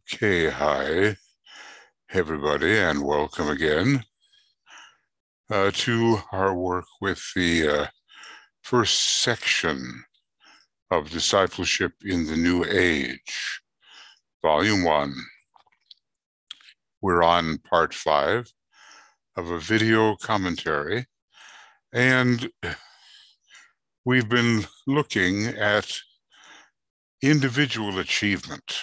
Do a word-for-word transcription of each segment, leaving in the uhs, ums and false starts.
Okay, hi everybody, and welcome again uh, to our work with the uh, first section of Discipleship in the New Age, Volume one. We're on part five of a video commentary, and we've been looking at individual achievement.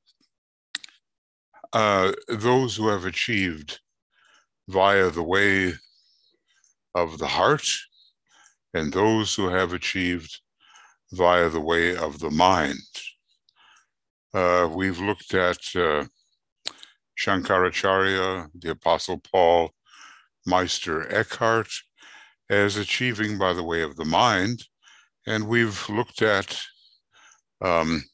Uh, those who have achieved via the way of the heart, and those who have achieved via the way of the mind. Uh, we've looked at uh, Shankaracharya, the Apostle Paul, Meister Eckhart, as achieving by the way of the mind, and we've looked at um,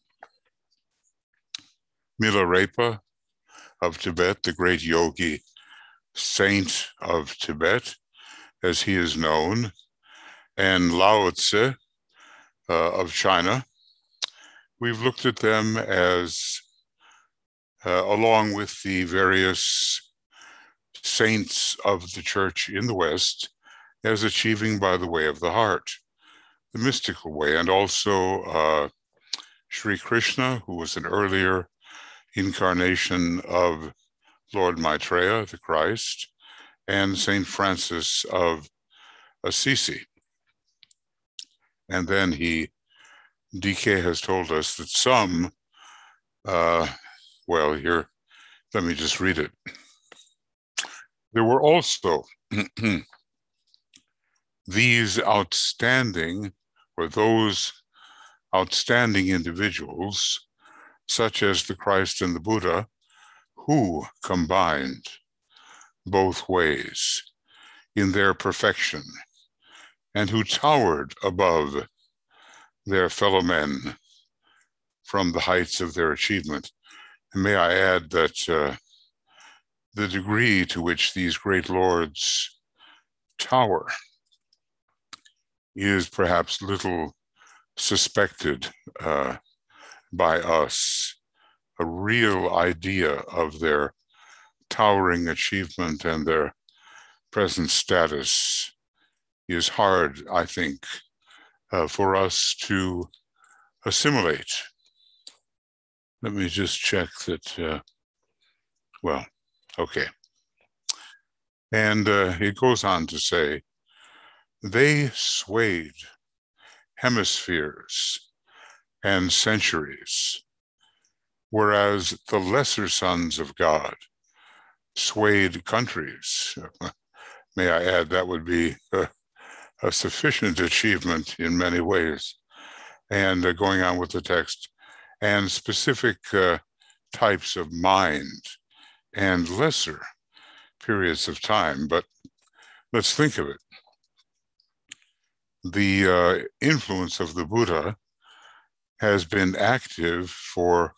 Milarepa of Tibet, the great yogi saint of Tibet, as he is known, and Lao Tse uh, of China. We've looked at them as, uh, along with the various saints of the church in the West, as achieving by the way of the heart, the mystical way, and also uh, Sri Krishna, who was an earlier incarnation of Lord Maitreya, the Christ, and Saint Francis of Assisi. And then he, D K has told us that some, uh, well, here, let me just read it. There were also these outstanding, or those outstanding individuals, such as the Christ and the Buddha, who combined both ways in their perfection, and who towered above their fellow men from the heights of their achievement. And may I add that uh, the degree to which these great lords tower is perhaps little suspected uh, by us. A real idea of their towering achievement and their present status is hard, I think, uh, for us to assimilate. Let me just check that, uh, well, okay. And uh, it goes on to say, they swayed hemispheres and centuries, whereas the lesser sons of God swayed countries. May I add, that would be a, a sufficient achievement in many ways. And uh, going on with the text, and specific uh, types of mind and lesser periods of time. But let's think of it. The uh, influence of the Buddha has been active for,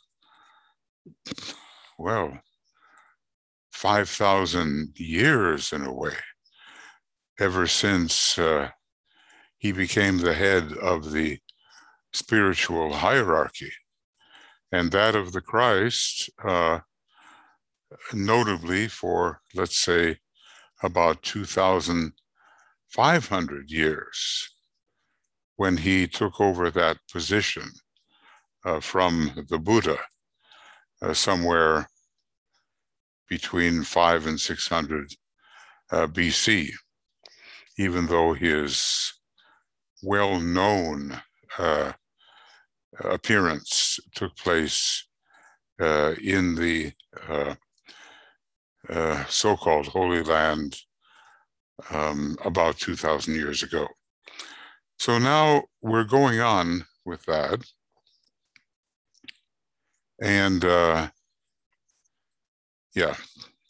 well, five thousand years in a way, ever since uh, he became the head of the spiritual hierarchy. And that of the Christ, uh, notably for, let's say, about two thousand five hundred years, when he took over that position uh, from the Buddha, uh, somewhere between five and six hundred uh, B C, even though his well-known uh, appearance took place uh, in the uh, uh, so-called Holy Land um, about two thousand years ago. So now we're going on with that. And uh, yeah,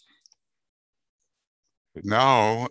now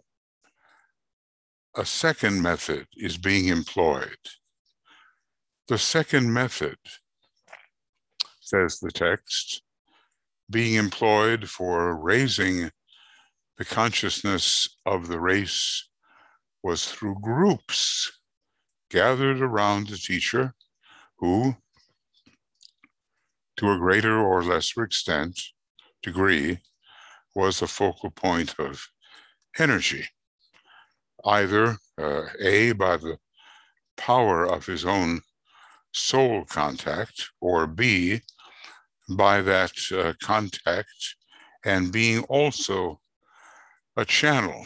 a second method is being employed. The second method, says the text, being employed for raising the consciousness of the race was through groups gathered around the teacher who, to a greater or lesser extent, degree, was a focal point of energy, either uh, A, by the power of his own soul contact, or B, by that uh, contact and being also a channel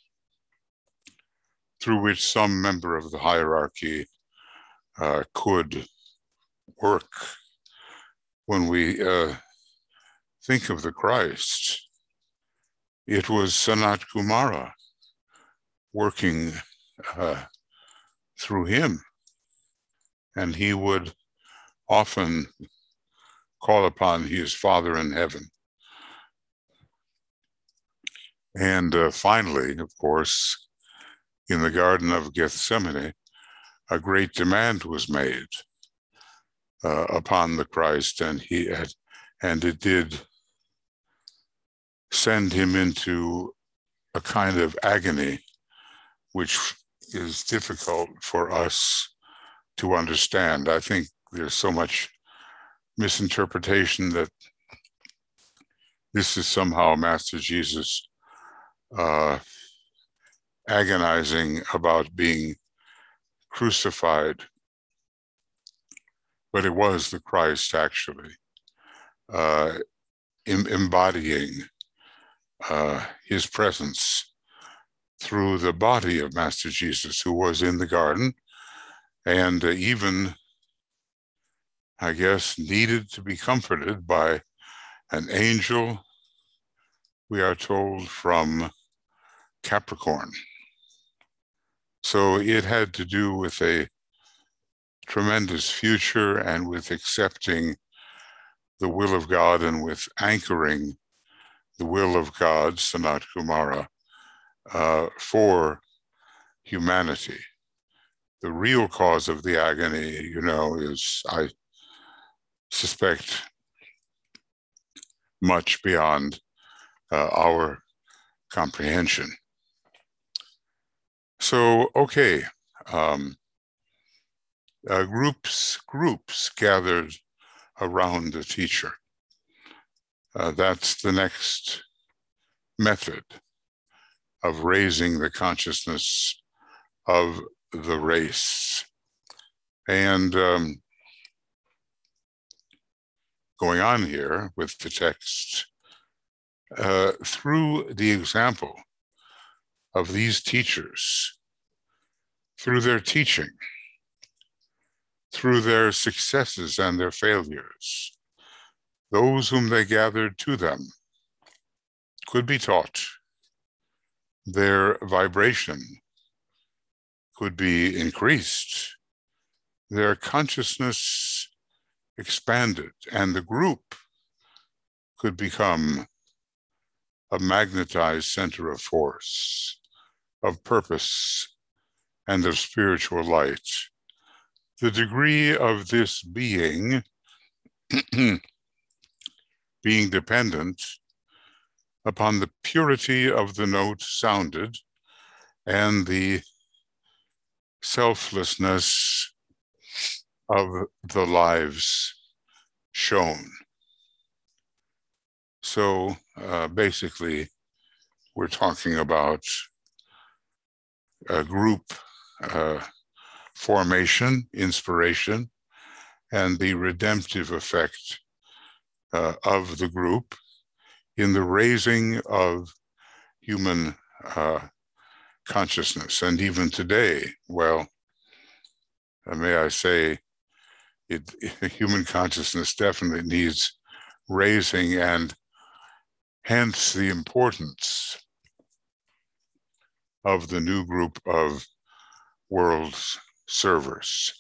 through which some member of the hierarchy uh, could work. When we uh, think of the Christ, it was Sanat Kumara working uh, through him, and he would often call upon his Father in heaven. And uh, finally, of course, in the Garden of Gethsemane, a great demand was made uh, upon the Christ, and he had, and it did send him into a kind of agony, which is difficult for us to understand. I think there's so much misinterpretation that this is somehow Master Jesus uh, agonizing about being crucified, but it was the Christ actually uh, em- embodying uh, his presence through the body of Master Jesus, who was in the garden and uh, even, I guess, needed to be comforted by an angel, we are told, from Capricorn. So it had to do with a tremendous future and with accepting the will of God and with anchoring the will of God, Sanat Kumara, uh, for humanity. The real cause of the agony, you know, is, I suspect, much beyond uh, our comprehension. So, okay, um, uh, groups, groups gathered around the teacher. Uh, that's the next method of raising the consciousness of the race. And um, going on here with the text, uh, through the example of these teachers, through their teaching, through their successes and their failures, those whom they gathered to them could be taught. Their vibration could be increased, their consciousness expanded, and the group could become a magnetized center of force, of purpose, and of spiritual light. The degree of this being, being dependent upon the purity of the note sounded and the selflessness of the lives shown. So uh, basically, we're talking about a group uh, formation, inspiration, and the redemptive effect uh, of the group in the raising of human uh, consciousness. And even today, well, uh, may I say, it, human consciousness definitely needs raising, and hence the importance of the new group of world servers.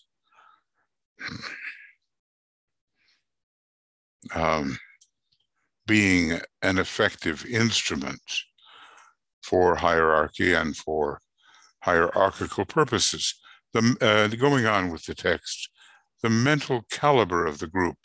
Um, being an effective instrument for hierarchy and for hierarchical purposes. The, uh, going on with the text, the mental caliber of the group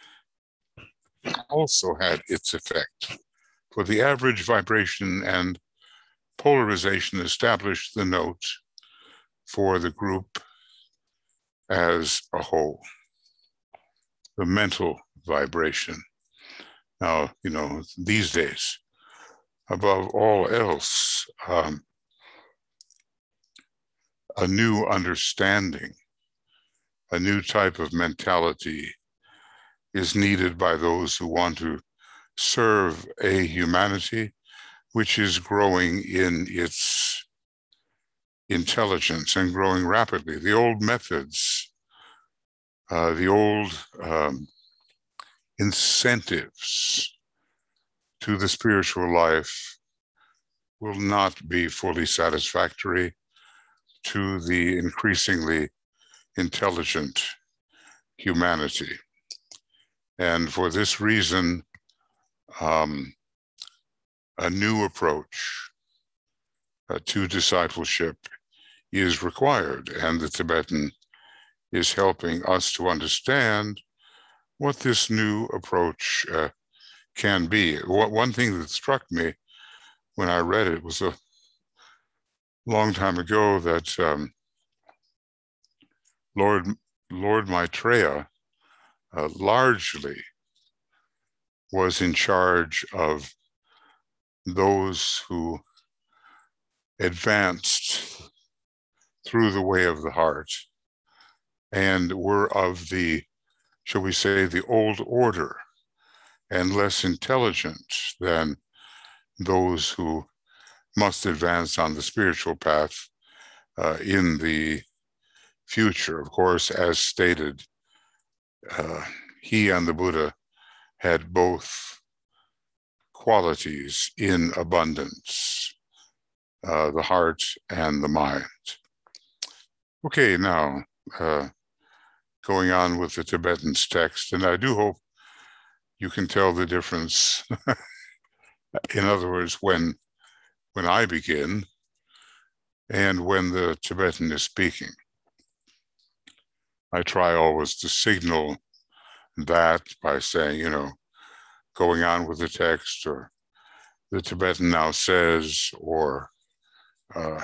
also had its effect. For the average vibration and polarization established the note for the group as a whole. The mental vibration. Now, you know, these days, above all else, um, a new understanding, a new type of mentality is needed by those who want to serve a humanity which is growing in its intelligence and growing rapidly. The old methods, uh, the old um, incentives to the spiritual life will not be fully satisfactory to the increasingly intelligent humanity. And for this reason, um, a new approach uh, to discipleship is required, and the Tibetan is helping us to understand what this new approach uh, can be. One thing that struck me when I read it was a long time ago that um, Lord Lord Maitreya uh, largely was in charge of those who advanced through the way of the heart and were of the, shall we say, the old order and less intelligent than those who must advance on the spiritual path uh, in the future. Of course, as stated, uh, he and the Buddha had both qualities in abundance, uh, the heart and the mind. Okay, now uh, going on with the Tibetan's text, and I do hope you can tell the difference. In other words, when when I begin and when the Tibetan is speaking. I try always to signal that by saying, you know, going on with the text, or the Tibetan now says, or uh,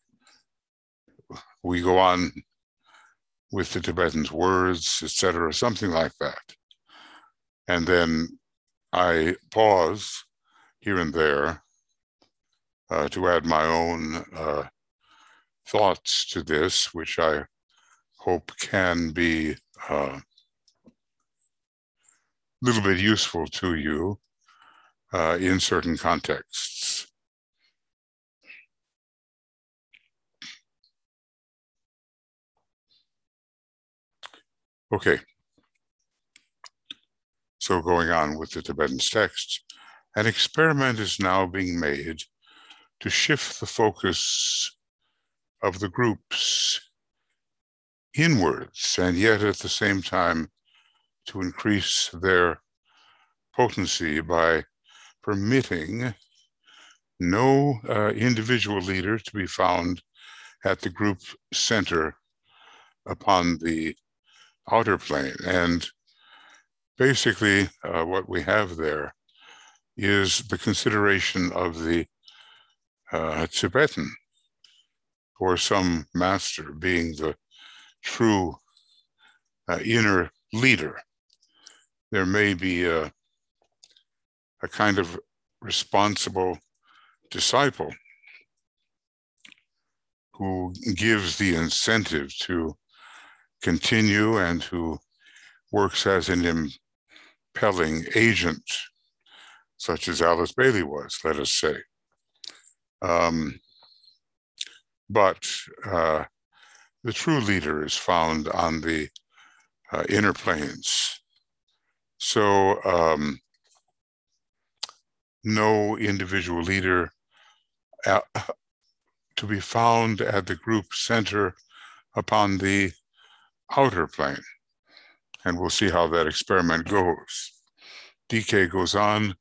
we go on with the Tibetan's words, et cetera, something like that. And then I pause here and there uh, to add my own uh, thoughts to this, which I hope can be a uh, little bit useful to you uh, in certain contexts. Okay. So going on with the Tibetan's text, an experiment is now being made to shift the focus of the groups inwards, and yet at the same time to increase their potency by permitting no uh, individual leader to be found at the group center upon the outer plane. And basically uh, what we have there is the consideration of the uh, Tibetan, or some master, being the true uh, inner leader. There may be a, a kind of responsible disciple who gives the incentive to continue and who works as an impelling agent, such as Alice Bailey was, let us say. Um, but uh, the true leader is found on the uh, inner planes. So um, no individual leader at, to be found at the group center upon the outer plane. And we'll see how that experiment goes. D K goes on.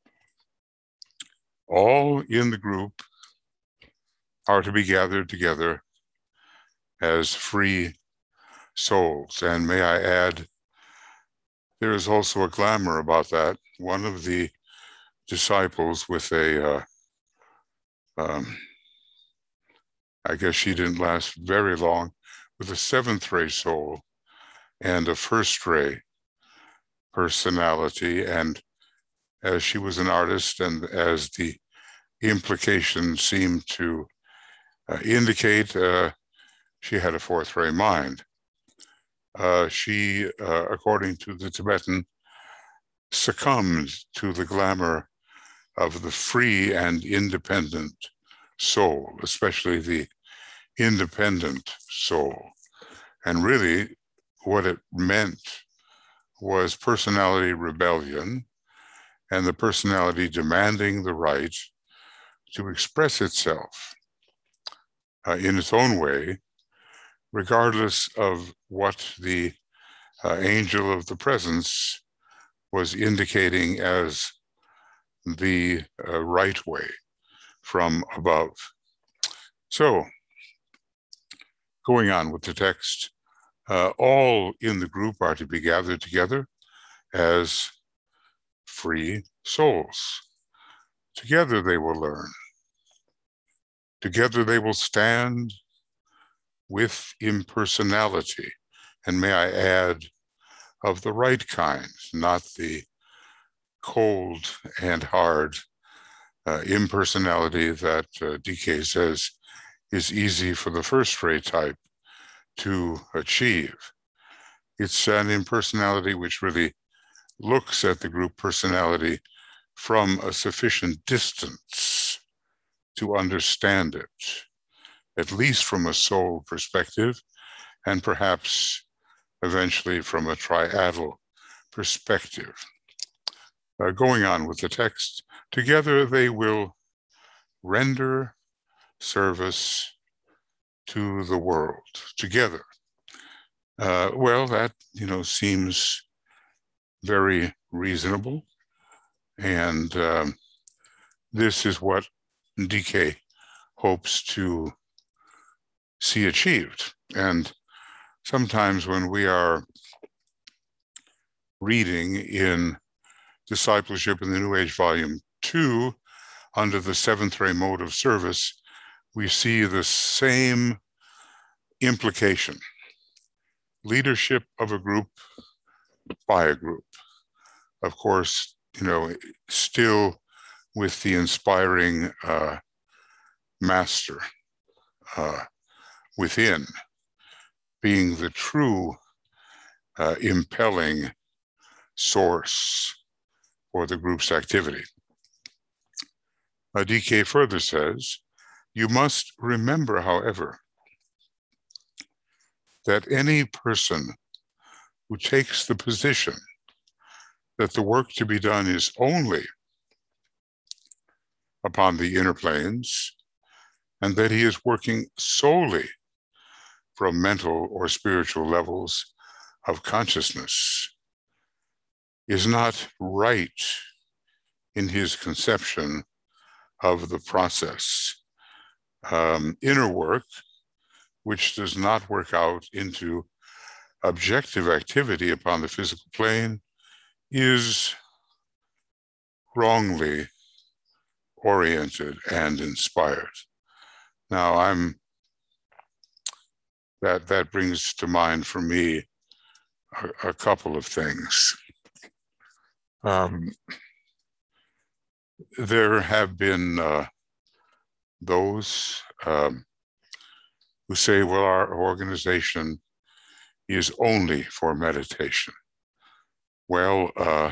All in the group are to be gathered together as free souls. And may I add, there is also a glamour about that. One of the disciples with a, uh, um, I guess she didn't last very long, with a seventh ray soul and a first ray, personality. And as she was an artist, and as the implications seemed to uh, indicate, uh, she had a fourth-ray mind. Uh, she, uh, according to the Tibetan, succumbed to the glamour of the free and independent soul, especially the independent soul. And really, what it meant was personality rebellion, and the personality demanding the right to express itself uh, in its own way, regardless of what the uh, angel of the presence was indicating as the uh, right way from above. So, going on with the text, uh, all in the group are to be gathered together as free souls. Together they will learn. Together they will stand with impersonality, and may I add, of the right kind, not the cold and hard uh, impersonality that uh, D K says is easy for the first-rate type to achieve. It's an impersonality which really looks at the group personality from a sufficient distance to understand it, at least from a soul perspective, and perhaps eventually from a triadal perspective. Uh, going on with the text, together they will render service to the world. Together. Uh, well, that, you know, seems very reasonable. And um, this is what D K hopes to see achieved. And sometimes when we are reading in Discipleship in the New Age, Volume two, under the seventh ray mode of service, we see the same implication. Leadership of a group by a group. Of course, you know, still with the inspiring uh, master uh, within, being the true uh, impelling source for the group's activity. Uh, D K further says, you must remember, however, that any person who takes the position that the work to be done is only upon the inner planes, and that he is working solely from mental or spiritual levels of consciousness, is not right in his conception of the process. Um, inner work, which does not work out into objective activity upon the physical plane, is wrongly oriented and inspired. Now, I'm that that brings to mind for me a, a couple of things. Um, there have been uh, those um, who say, well, our organization is only for meditation. Well, uh,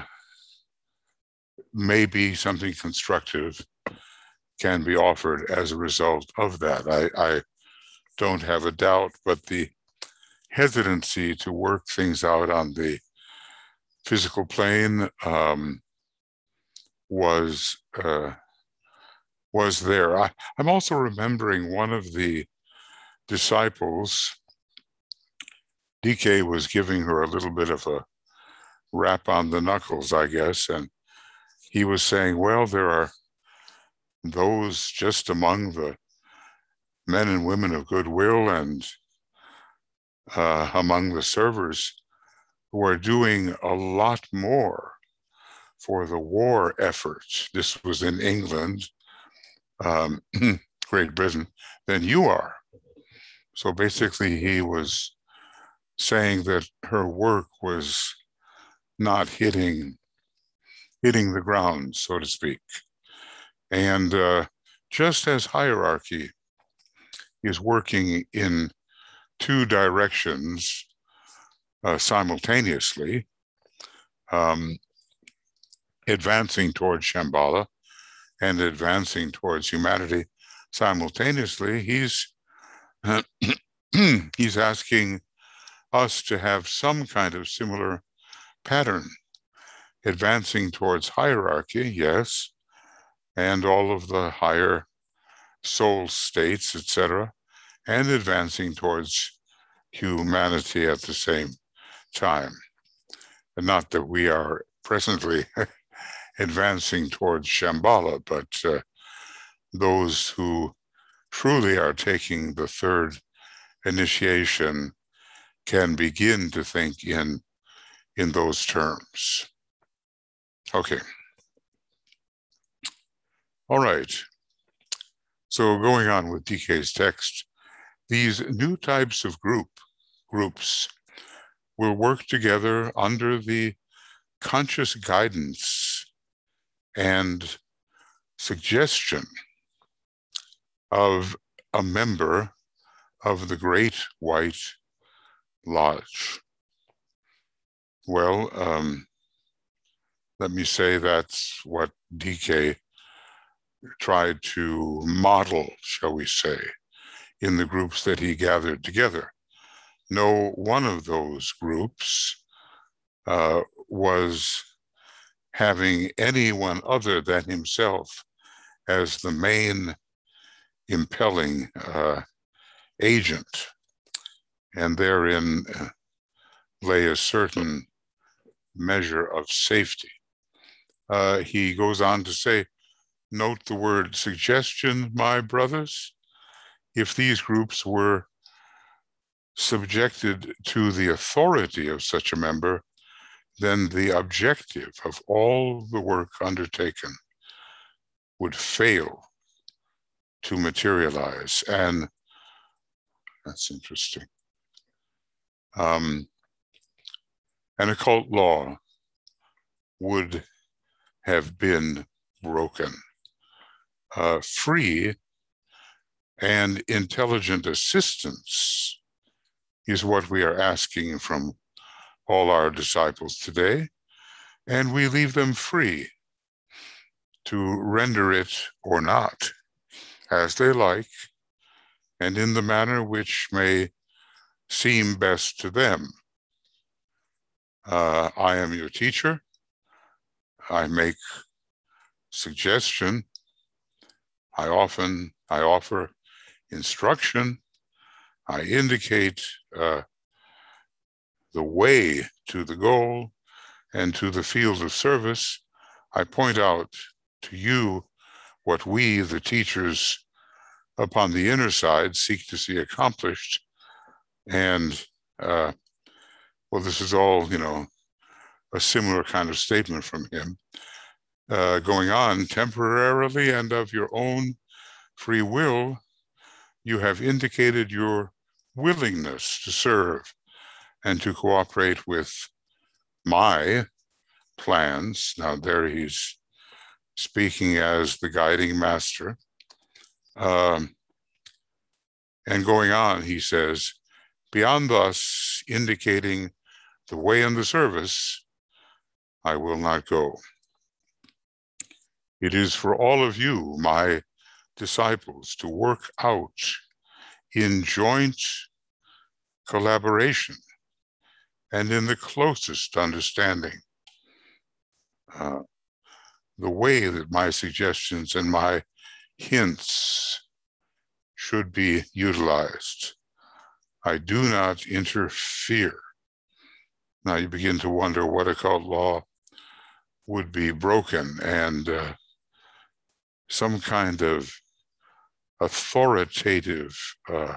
maybe something constructive can be offered as a result of that. I, I don't have a doubt, but the hesitancy to work things out on the physical plane um, was uh, was there. I, I'm also remembering one of the disciples. D K was giving her a little bit of a rap on the knuckles, I guess, and he was saying, well, there are those just among the men and women of goodwill and uh, among the servers who are doing a lot more for the war effort. This was in England, um, Great Britain, than you are. So basically he was saying that her work was not hitting hitting the ground, so to speak. And uh, just as hierarchy is working in two directions uh, simultaneously, um, advancing towards Shambhala and advancing towards humanity simultaneously, he's uh, he's asking us to have some kind of similar pattern, advancing towards hierarchy, yes, and all of the higher soul states, et cetera, and advancing towards humanity at the same time. And not that we are presently advancing towards Shambhala, but uh, those who truly are taking the third initiation can begin to think in, in those terms. Okay. All right. So going on with D K's text, these new types of group groups will work together under the conscious guidance and suggestion of a member of the Great White Lodge. Well, um, let me say that's what D K tried to model, shall we say, in the groups that he gathered together. No one of those groups uh, was having anyone other than himself as the main impelling uh, agent, and therein uh, lay a certain measure of safety. Uh, he goes on to say, note the word suggestion, my brothers. If these groups were subjected to the authority of such a member, then the objective of all the work undertaken would fail to materialize. And that's interesting. Um, an occult law would have been broken. Uh, free and intelligent assistance is what we are asking from all our disciples today, and we leave them free to render it or not as they like and in the manner which may seem best to them. Uh, I am your teacher. I make suggestion. I often, I offer instruction. I indicate uh, the way to the goal and to the field of service. I point out to you what we, the teachers upon the inner side, seek to see accomplished. And, uh, well, this is all, you know, a similar kind of statement from him. Uh, going on, temporarily and of your own free will, you have indicated your willingness to serve and to cooperate with my plans. Now, there he's speaking as the guiding master. Um, and going on, he says, beyond thus indicating the way and the service, I will not go. It is for all of you, my disciples, to work out in joint collaboration and in the closest understanding uh, the way that my suggestions and my hints should be utilized. I do not interfere. Now you begin to wonder what occult law would be broken, and uh, some kind of authoritative uh,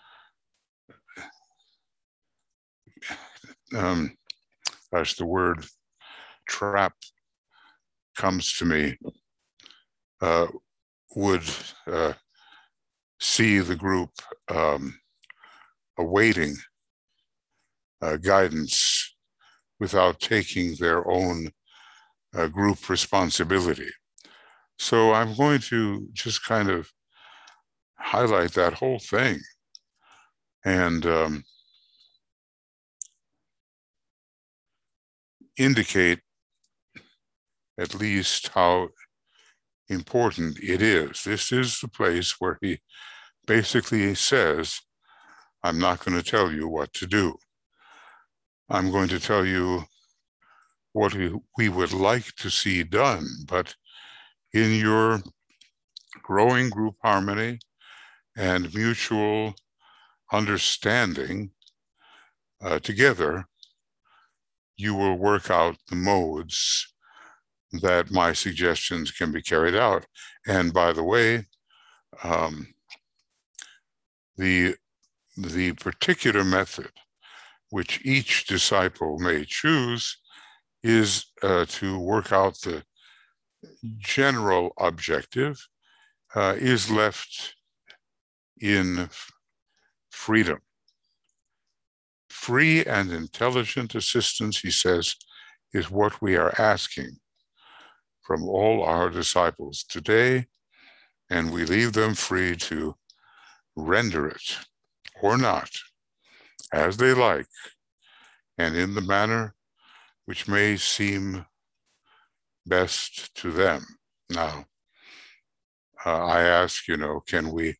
um, as the word trap comes to me, uh, would uh, see the group um, awaiting uh, guidance without taking their own uh, group responsibility. So I'm going to just kind of highlight that whole thing and um, indicate at least how important it is. This is the place where he basically says, I'm not going to tell you what to do. I'm going to tell you what we, we would like to see done, but in your growing group harmony and mutual understanding uh, together, you will work out the modes that my suggestions can be carried out. And by the way, um, the, the particular method which each disciple may choose is uh, to work out the general objective uh, is left in freedom. Free and intelligent assistance, he says, is what we are asking from all our disciples today, and we leave them free to render it or not as they like and in the manner which may seem best to them. Now, uh, I ask, you know, can we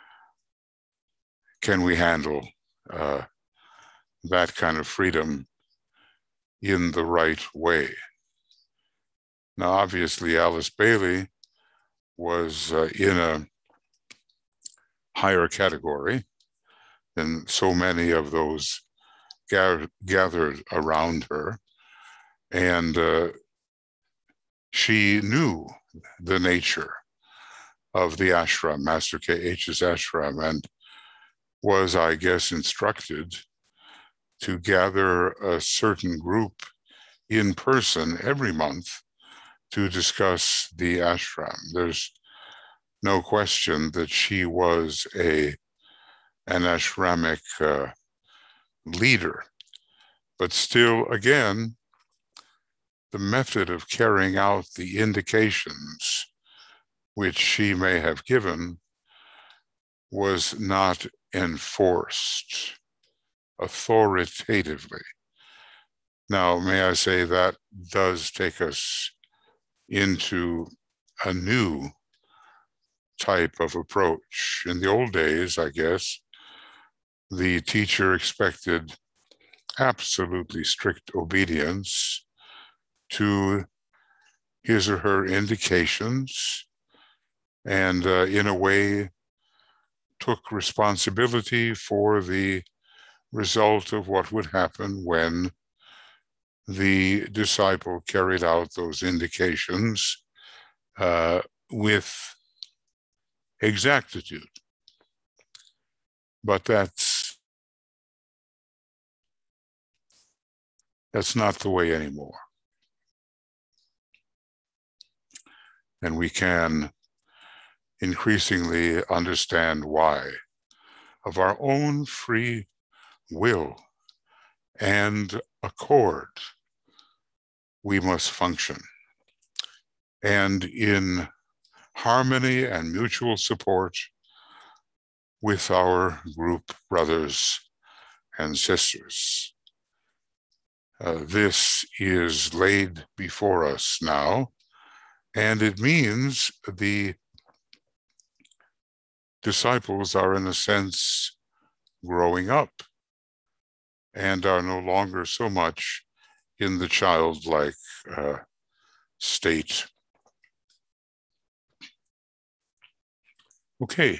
can we handle uh, that kind of freedom in the right way? Now, obviously, Alice Bailey was uh, in a higher category than so many of those gathered, gathered around her. And uh, she knew the nature of the ashram, Master K H's ashram, and was, I guess, instructed to gather a certain group in person every month to discuss the ashram. There's no question that she was a an ashramic uh, leader, but still, again, the method of carrying out the indications which she may have given was not enforced authoritatively. Now, may I say that does take us into a new type of approach. In the old days, I guess, the teacher expected absolutely strict obedience to his or her indications, and uh, in a way took responsibility for the result of what would happen when the disciple carried out those indications uh, with exactitude. But that's that's not the way anymore. And we can increasingly understand why, of our own free will and accord, we must function. And in harmony and mutual support with our group brothers and sisters. Uh, this is laid before us now, and it means the disciples are, in a sense, growing up and are no longer so much in the childlike uh, state. Okay.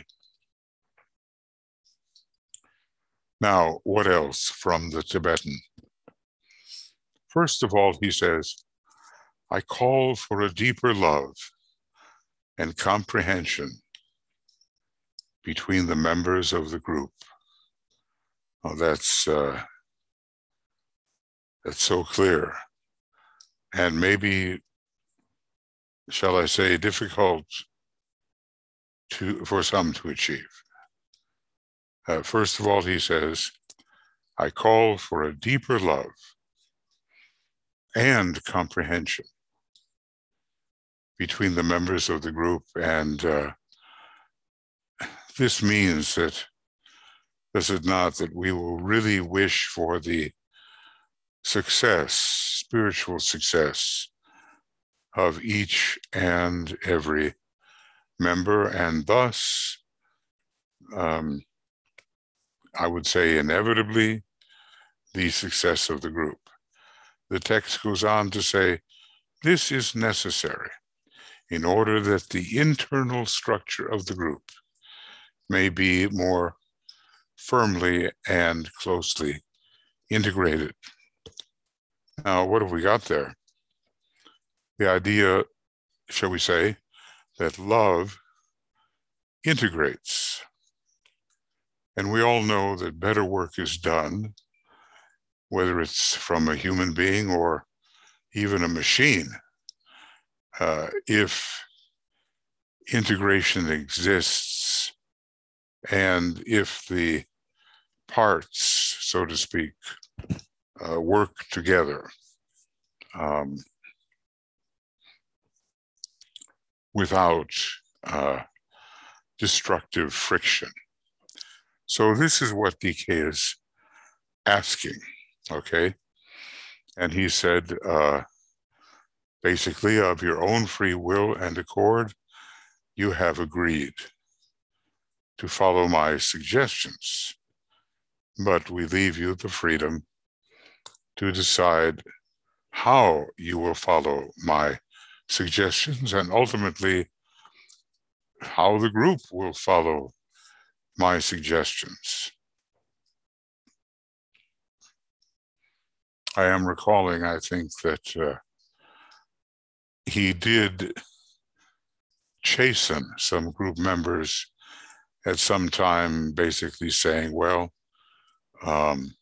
Now, what else from the Tibetan? First of all, he says, I call for a deeper love and comprehension between the members of the group. Oh, that's uh, that's so clear, and maybe, shall I say, difficult to for some to achieve. Uh, first of all, he says, I call for a deeper love and comprehension between the members of the group. And uh, this means that, does it not, that we will really wish for the success, spiritual success of each and every member, and thus, um, I would say inevitably, the success of the group. The text goes on to say, this is necessary in order that the internal structure of the group may be more firmly and closely integrated. Now, what have we got there? The idea, shall we say, that love integrates. And we all know that better work is done, whether it's from a human being or even a machine, uh, if integration exists and if the parts, so to speak, uh, work together um, without uh, destructive friction. So this is what D K is asking, okay? And he said, uh, basically, of your own free will and accord, you have agreed to follow my suggestions, but we leave you the freedom to decide how you will follow my suggestions, and ultimately how the group will follow my suggestions. I am recalling, I think, that uh, he did chasten some group members at some time, basically saying, well, um,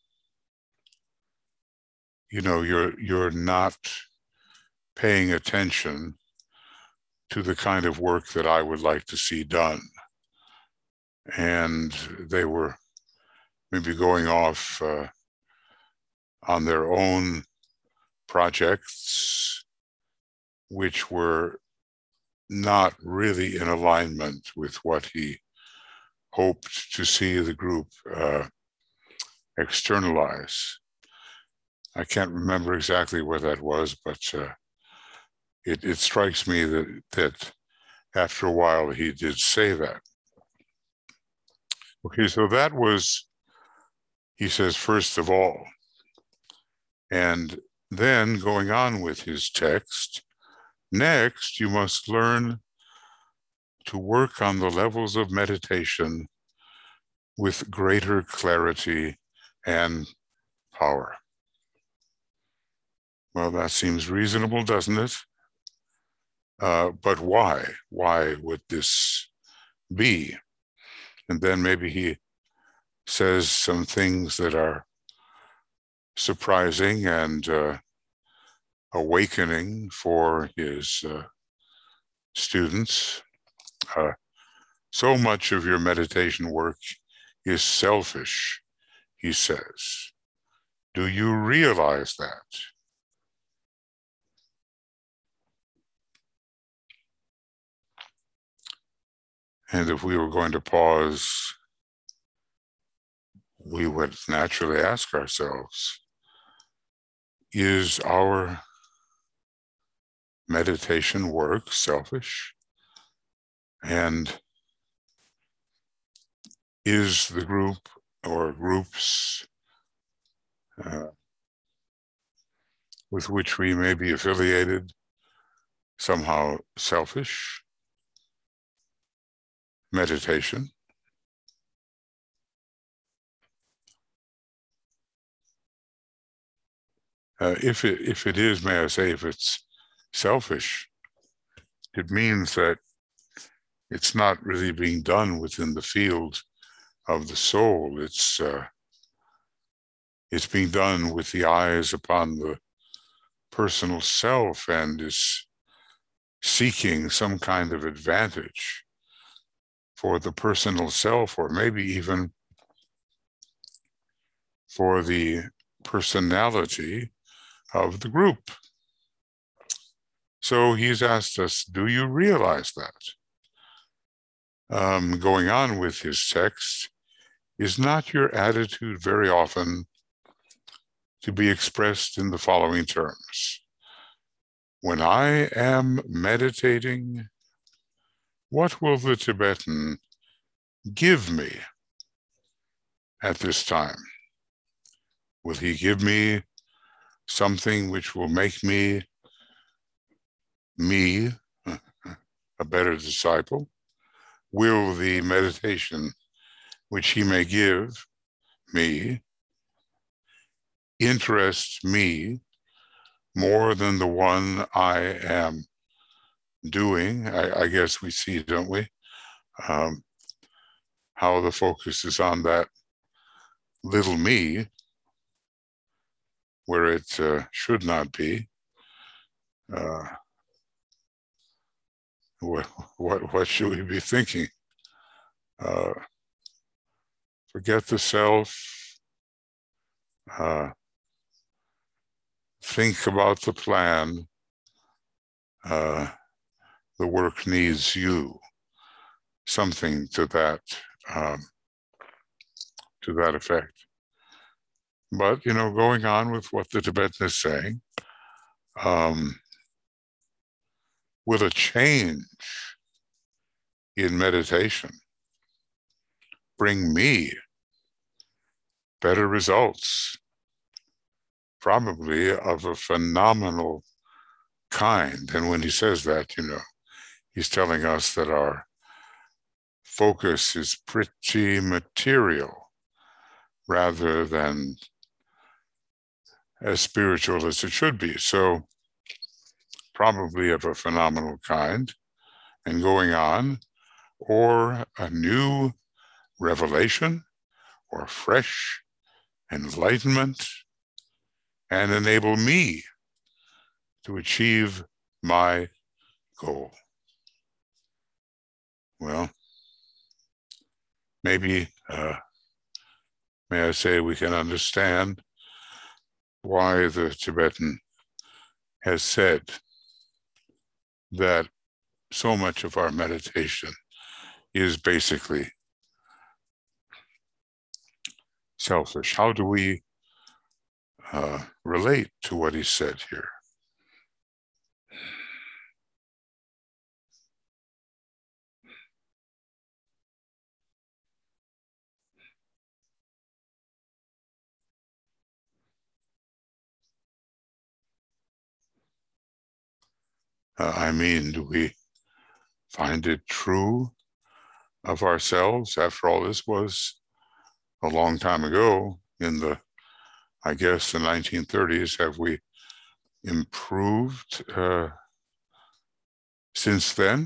you know, you're you're not paying attention to the kind of work that I would like to see done. And they were maybe going off uh, on their own projects, which were not really in alignment with what he hoped to see the group uh, externalize. I can't remember exactly where that was, but uh, it, it strikes me that, that after a while he did say that. Okay, so that was, he says, first of all. And then going on with his text, next you must learn to work on the levels of meditation with greater clarity and power. Well, that seems reasonable, doesn't it? Uh, but why? Why would this be? And then maybe he says some things that are surprising and uh, awakening for his uh, students. Uh, so much of your meditation work is selfish, he says. Do you realize that? And if we were going to pause, we would naturally ask ourselves, is our meditation work selfish? And is the group or groups uh, with which we may be affiliated somehow selfish? Meditation. Uh, if it if it is, may I say, if it's selfish, it means that it's not really being done within the field of the soul. It's uh, it's being done with the eyes upon the personal self and is seeking some kind of advantage for the personal self, or maybe even for the personality of the group. So he's asked us, do you realize that? Um, going on with his text, is not your attitude very often to be expressed in the following terms? When I am meditating, what will the Tibetan give me at this time? Will he give me something which will make me, me, a better disciple? Will the meditation which he may give me interest me more than the one I am doing? I, I guess we see, don't we, um, how the focus is on that little me where it uh, should not be. Uh, what, what, what should we be thinking? Uh, forget the self. Uh, think about the plan. Uh, the work needs you. Something to that, um, to that effect. But, you know, going on with what the Tibetan is saying, um, will a change in meditation bring me better results? Probably of a phenomenal kind. And when he says that, you know, he's telling us that our focus is pretty material rather than as spiritual as it should be. So probably of a phenomenal kind, and going on, or a new revelation or fresh enlightenment, and enable me to achieve my goal. Well, maybe, uh, may I say, we can understand why the Tibetan has said that so much of our meditation is basically selfish. How do we uh, relate to what he said here? Uh, I mean, do we find it true of ourselves? After all, this was a long time ago in the, I guess, the nineteen thirties. Have we improved uh, since then?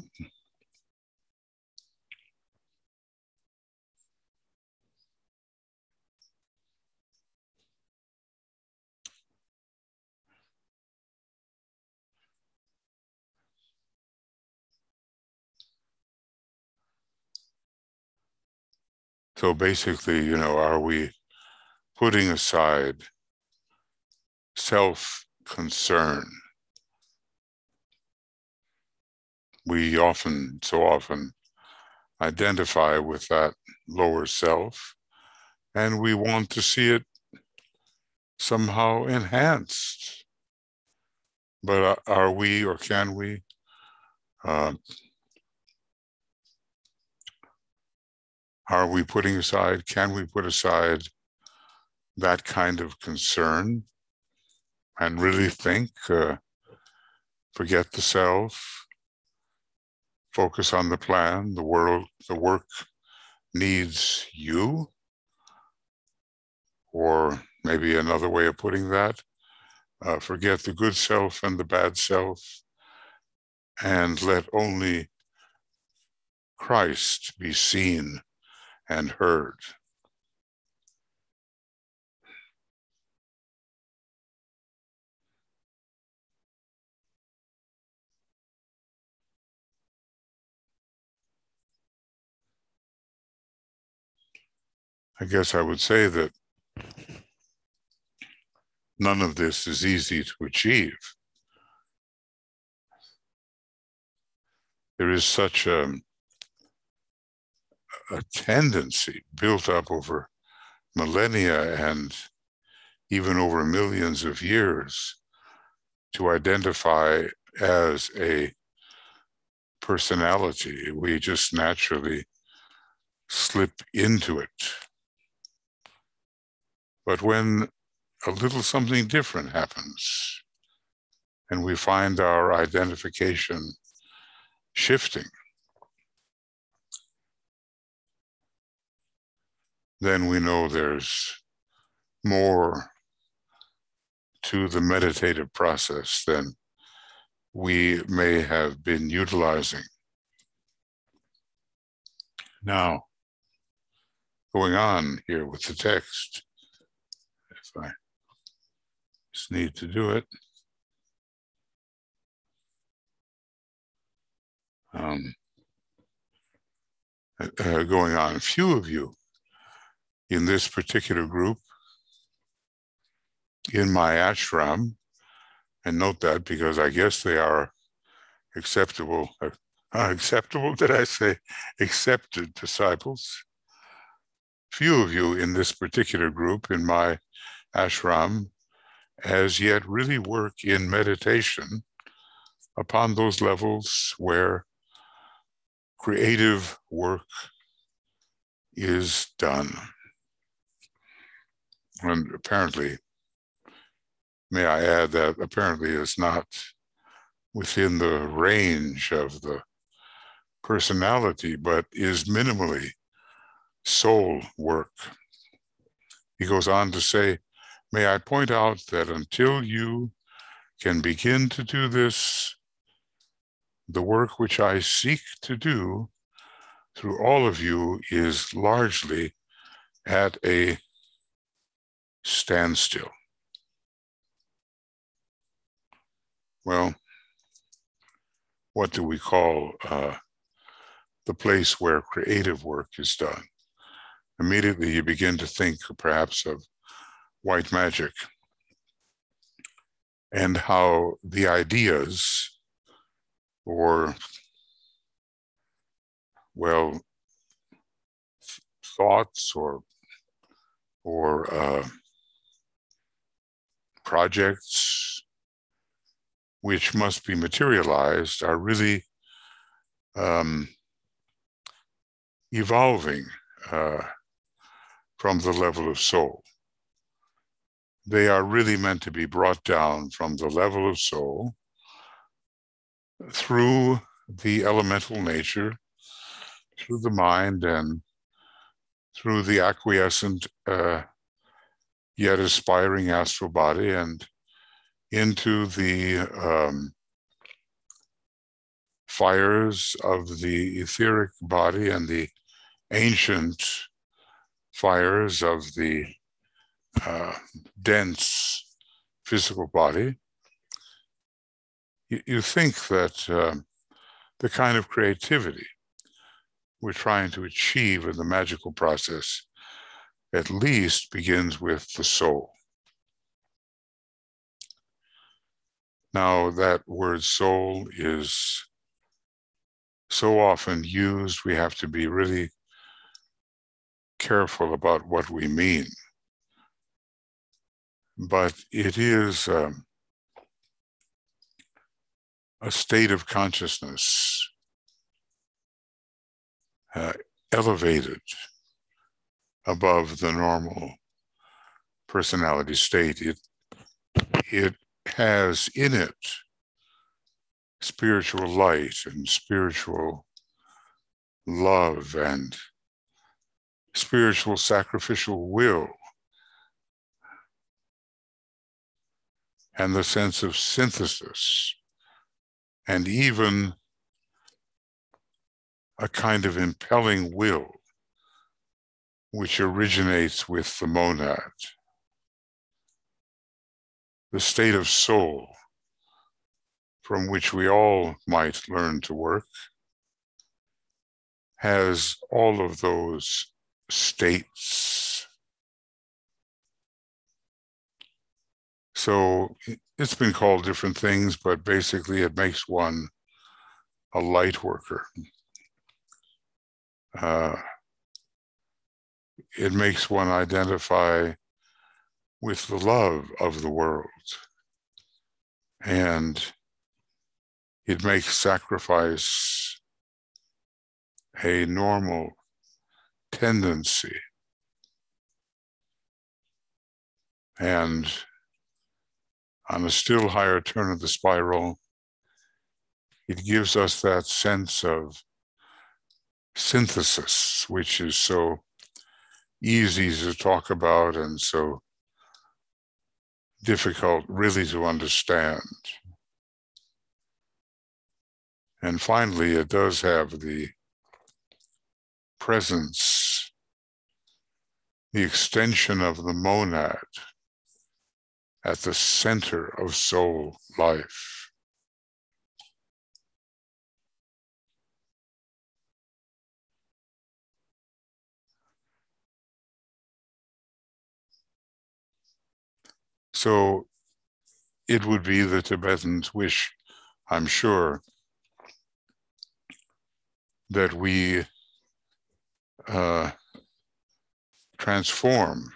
So basically, you know, are we putting aside self-concern? We often, so often, identify with that lower self, and we want to see it somehow enhanced. But are we, or can we, uh, are we putting aside, can we put aside that kind of concern and really think, uh, forget the self, focus on the plan, the world, the work needs you? Or maybe another way of putting that, uh, forget the good self and the bad self, and let only Christ be seen and heard. I guess I would say that none of this is easy to achieve. There is such a, a tendency built up over millennia and even over millions of years to identify as a personality. We just naturally slip into it. But when a little something different happens and we find our identification shifting, then we know there's more to the meditative process than we may have been utilizing. Now, going on here with the text, if I just need to do it. Um, uh, going on, a few of you in this particular group in my ashram, and note that because I guess they are acceptable, uh, acceptable, did I say, accepted disciples. Few of you in this particular group in my ashram as yet really work in meditation upon those levels where creative work is done. And apparently, may I add that apparently is not within the range of the personality, but is minimally soul work. He goes on to say, may I point out that until you can begin to do this, the work which I seek to do through all of you is largely at a standstill. Well, what do we call uh, the place where creative work is done? Immediately you begin to think perhaps of white magic and how the ideas or, well, thoughts or, or uh, projects which must be materialized are really um, evolving uh, from the level of soul. They are really meant to be brought down from the level of soul through the elemental nature, through the mind, and through the acquiescent uh, yet aspiring astral body, and into the um, fires of the etheric body and the ancient fires of the uh, dense physical body. You, you think that uh, the kind of creativity we're trying to achieve in the magical process at least begins with the soul. Now, that word soul is so often used, we have to be really careful about what we mean. But it is um, a state of consciousness uh, elevated above the normal personality state. It, it has in it spiritual light and spiritual love and spiritual sacrificial will and the sense of synthesis and even a kind of impelling will which originates with the monad. The state of soul from which we all might learn to work has all of those states. So it's been called different things, but basically it makes one a light worker. Uh, it makes one identify with the love of the world. And it makes sacrifice a normal tendency. And on a still higher turn of the spiral, it gives us that sense of synthesis, which is so easy to talk about and so difficult really to understand. And finally, it does have the presence, the extension of the monad at the center of soul life. So it would be the Tibetans' wish, I'm sure, that we uh, transform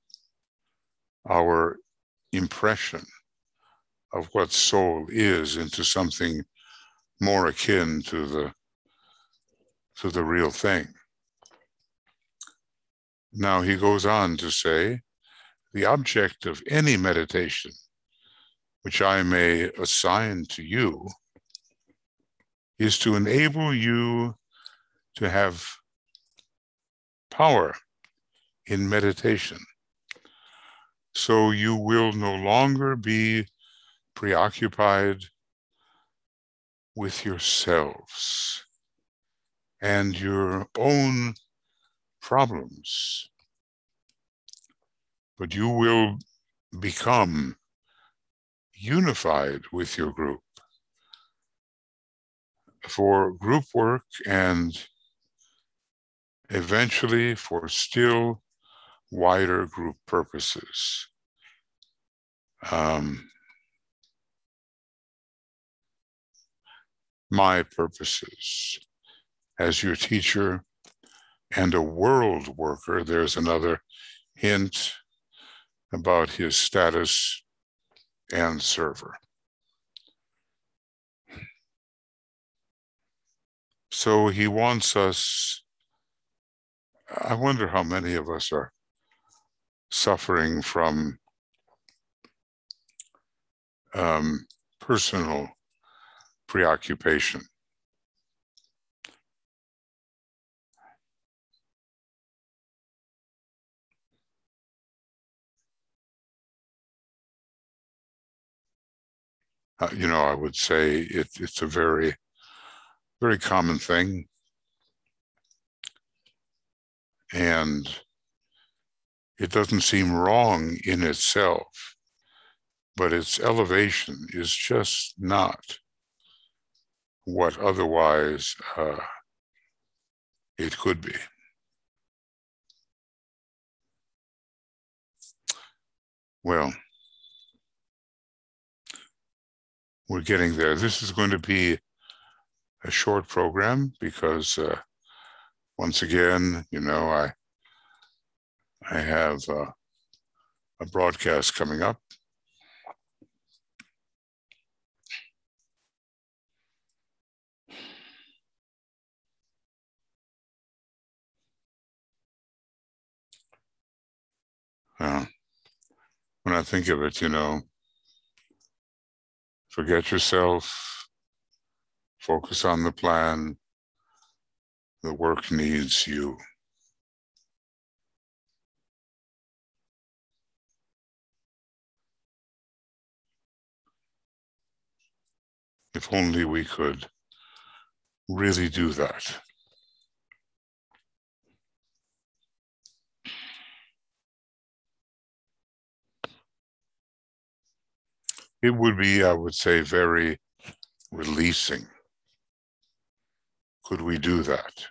our impression of what soul is into something more akin to the to the real thing. Now he goes on to say, the object of any meditation which I may assign to you is to enable you to have power in meditation. So you will no longer be preoccupied with yourselves and your own problems, but you will become unified with your group for group work and eventually for still wider group purposes. Um, my purposes as your teacher and a world worker. There's another hint about his status and server. So he wants us, I wonder how many of us are suffering from um, personal preoccupation. Uh, you know, I would say it, it's a very, very common thing. And it doesn't seem wrong in itself, but its elevation is just not what otherwise uh, it could be. Well, we're getting there. This is going to be a short program because uh, once again, you know, I I have uh, a broadcast coming up. Uh, when I think of it, you know, forget yourself, focus on the plan. The work needs you. If only we could really do that. It would be, I would say, very releasing. Could we do that?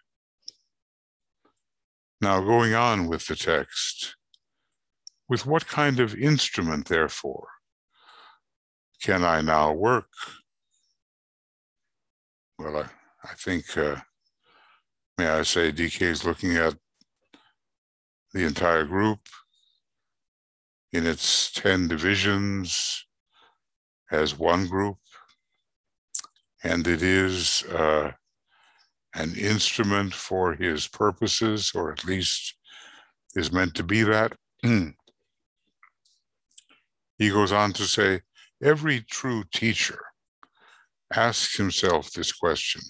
Now, going on with the text, with what kind of instrument, therefore, can I now work? Well, I, I think, uh, may I say, D K is looking at the entire group in its ten divisions as one group, and it is uh, an instrument for his purposes, or at least is meant to be that. He goes on to say, every true teacher asks himself this question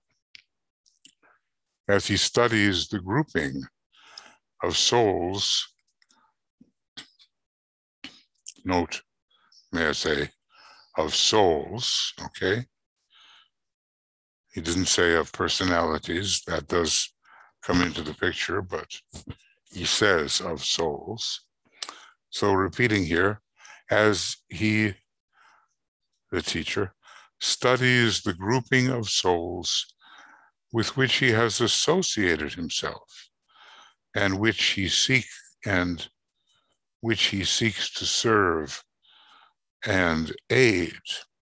as he studies the grouping of souls. Note, may I say, of souls, okay? He didn't say of personalities. That does come into the picture, but he says of souls. So repeating here, as he, the teacher, studies the grouping of souls with which he has associated himself and which he seeks and which he seeks to serve and aid.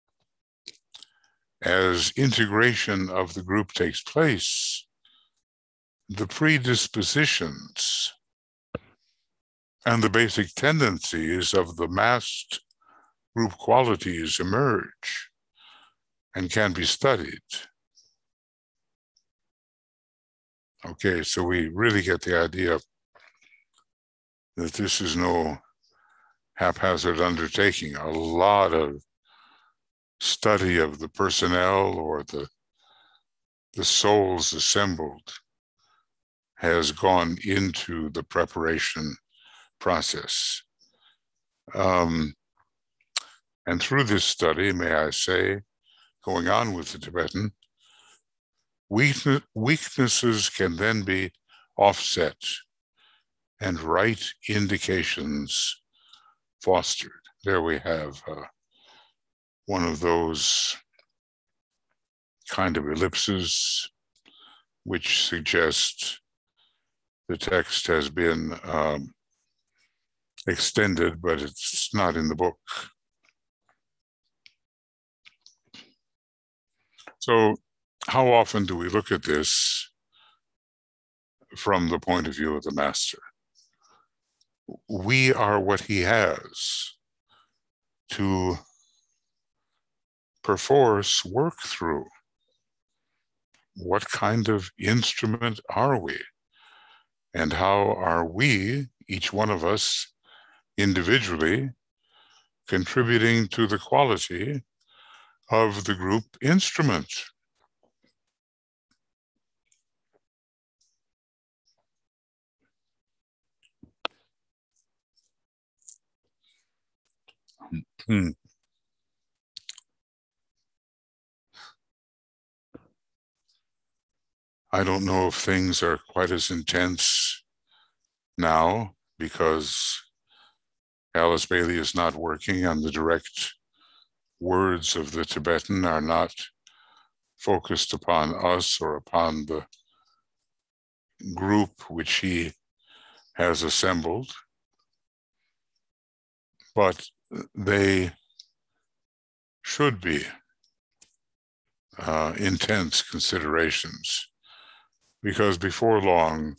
As integration of the group takes place, the predispositions and the basic tendencies of the massed group qualities emerge and can be studied. Okay, so we really get the idea that this is no haphazard undertaking. A lot of study of the personnel or the, the souls assembled has gone into the preparation process. Um, and through this study, may I say, going on with the Tibetan, weakness, weaknesses can then be offset and right indications fostered. There we have uh, one of those kind of ellipses which suggest the text has been um, extended, but it's not in the book. So how often do we look at this from the point of view of the master? We are what he has to perforce work through. What kind of instrument are we? And how are we, each one of us individually, contributing to the quality of the group instrument? Hmm. I don't know if things are quite as intense now because Alice Bailey is not working and the direct words of the Tibetan are not focused upon us or upon the group which he has assembled, but they should be uh, intense considerations, because before long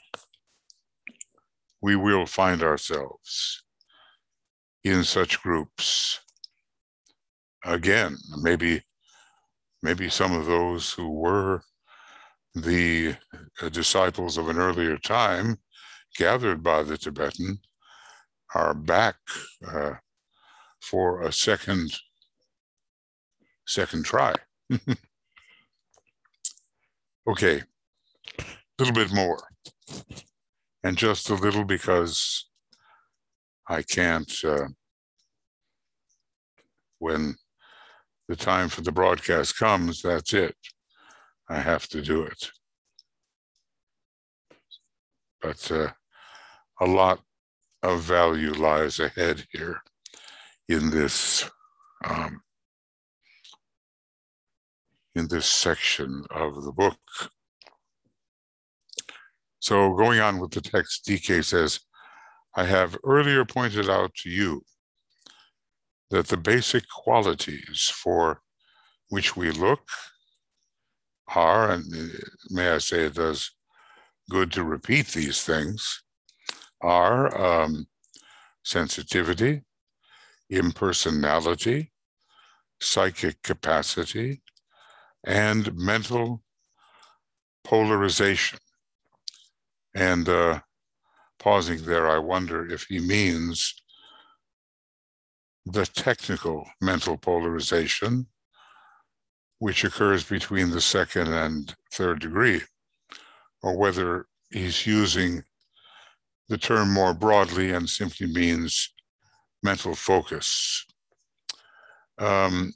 we will find ourselves in such groups again. Maybe, maybe some of those who were the uh, disciples of an earlier time gathered by the Tibetan are back uh, for a second second try. Okay, a little bit more, and just a little because I can't, uh, when the time for the broadcast comes, that's it. I have to do it. But uh, a lot of value lies ahead here in this um, in this section of the book. So going on with the text, D K says, I have earlier pointed out to you that the basic qualities for which we look are, and may I say it does good to repeat these things, are um, sensitivity, impersonality, psychic capacity, and mental polarization. And uh, pausing there, I wonder if he means the technical mental polarization, which occurs between the second and third degree, or whether he's using the term more broadly and simply means mental focus. Um,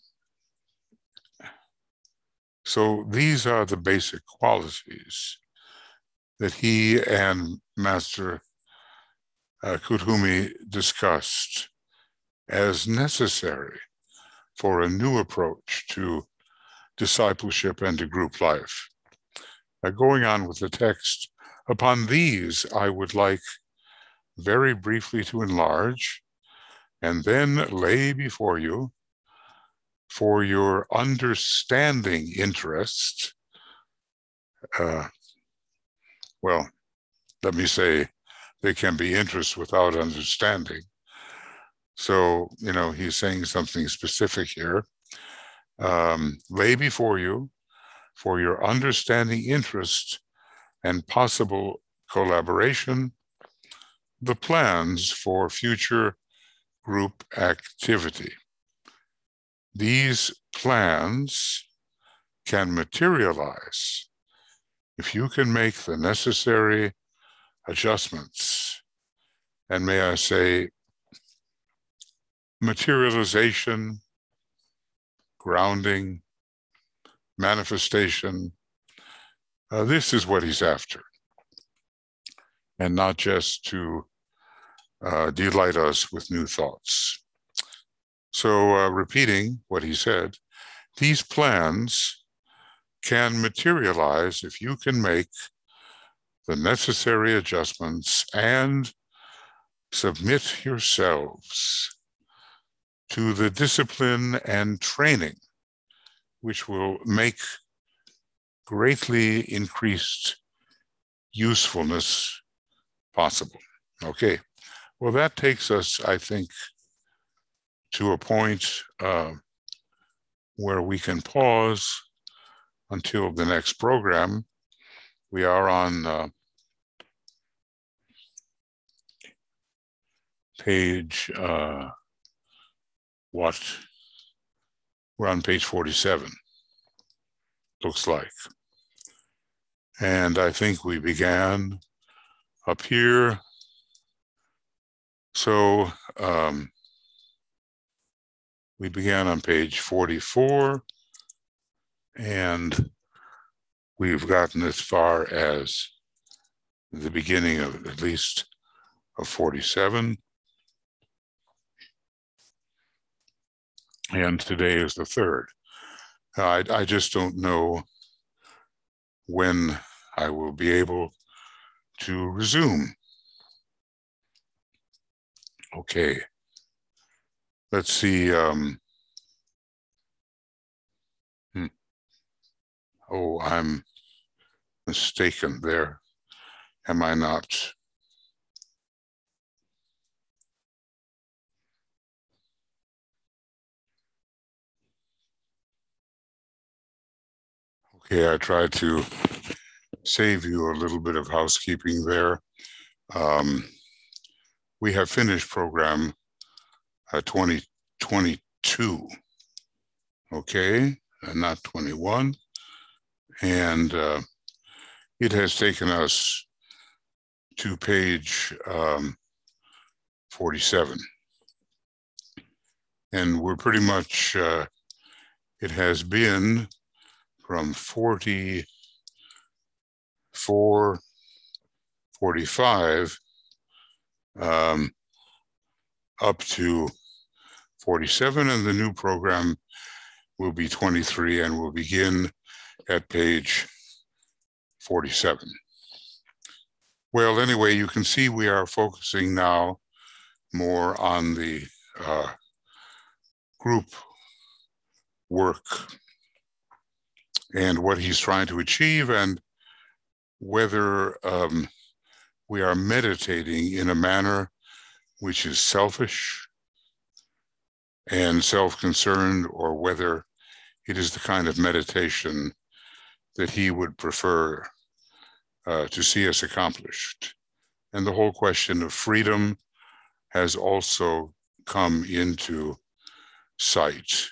so these are the basic qualities that he and Master uh, Kuthumi discussed as necessary for a new approach to discipleship and to group life. Now, going on with the text, upon these I would like very briefly to enlarge and then lay before you for your understanding interest. Uh, well, let me say, there can be interest without understanding. So, you know, he's saying something specific here. Um, lay before you for your understanding interest and possible collaboration, the plans for future group activity. These plans can materialize if you can make the necessary adjustments. And may I say, materialization, grounding, manifestation, uh, this is what he's after. And not just to uh, delight us with new thoughts. So uh, repeating what he said, these plans can materialize if you can make the necessary adjustments and submit yourselves to the discipline and training which will make greatly increased usefulness possible. Okay, well, that takes us, I think, to a point uh, where we can pause until the next program. We are on uh, page, uh, what? We're on page forty-seven, looks like. And I think we began up here. So um, we began on page forty-four, and we've gotten as far as the beginning of at least of forty-seven. And today is the third. I, I just don't know when I will be able to resume. Okay. Let's see. Um, hmm. Oh, I'm mistaken there. Am I not? Okay, I tried to save you a little bit of housekeeping there. Um, we have finished program uh, twenty twenty-two, okay, and not twenty-one. And uh, it has taken us to page um, forty-seven. And we're pretty much, uh, it has been from forty-four, forty-five, um, up to forty-seven, and the new program will be twenty-three and will begin at page forty-seven. Well, anyway, you can see we are focusing now more on the uh, group work and what he's trying to achieve, and whether um, we are meditating in a manner which is selfish and self-concerned, or whether it is the kind of meditation that he would prefer uh, to see us accomplished. And the whole question of freedom has also come into sight.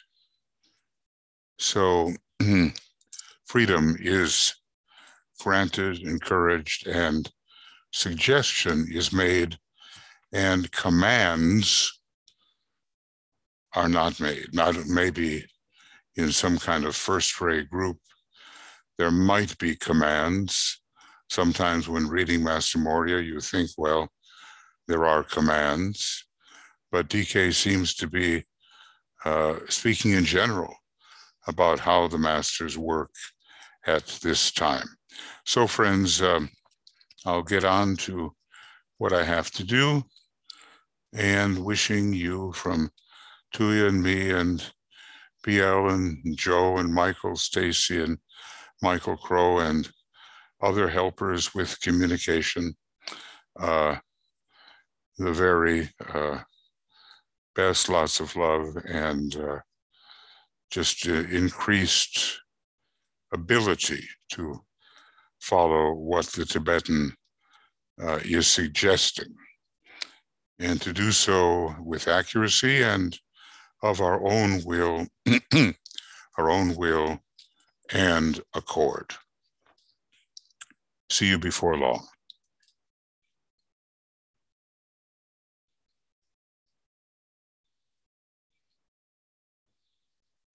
So freedom is granted, encouraged, and suggestion is made, and commands are not made. Not maybe in some kind of first-rate group, there might be commands. Sometimes when reading Master Morya, you think, well, there are commands, but D K seems to be uh, speaking in general about how the masters work at this time. So friends, um, I'll get on to what I have to do, and wishing you from Tuya and me and B L and Joe and Michael, Stacy and Michael Crow and other helpers with communication, uh, the very uh, best, lots of love, and uh, just uh, increased ability to follow what the Tibetan uh, is suggesting, and to do so with accuracy and of our own will, our own will and accord. See you before long.